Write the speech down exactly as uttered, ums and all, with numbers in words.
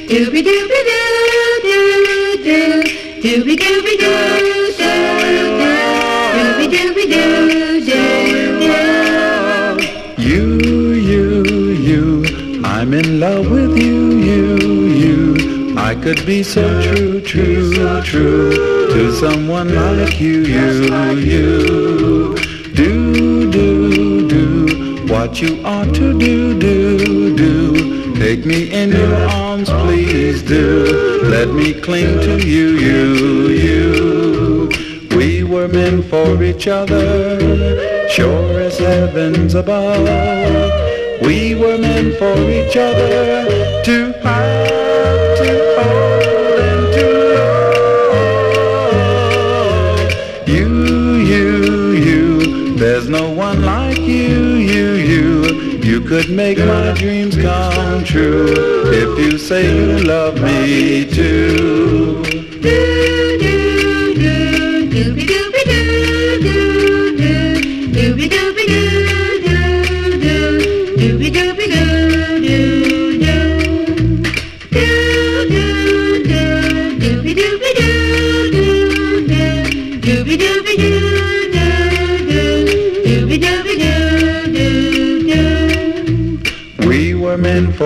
Dooby dooby doo doo doo. Dooby dooby doo doo doo. Dooby dooby doo doo doo. You, you, you, I'm in love with you, you, you. I could be so true, true, true to someone like you, you, you. Do, do, do what you ought to do, do, do. Take me in your arms, please do. Let me cling to you, you, you. We were meant for each other, sure as heavens above. We were meant for each other to have, to hold, and to love. You, you, you, there's no one like you, you, you. You could make my dreams come true if you say you love me too. Do do do dooby dooby doo doo doo. Dooby dooby doo doo doo. Dooby dooby doo doo doo. Do do do dooby dooby doo doo doo. Dooby dooby doo doo doo. Dooby dooby doo doo doo. We were meant for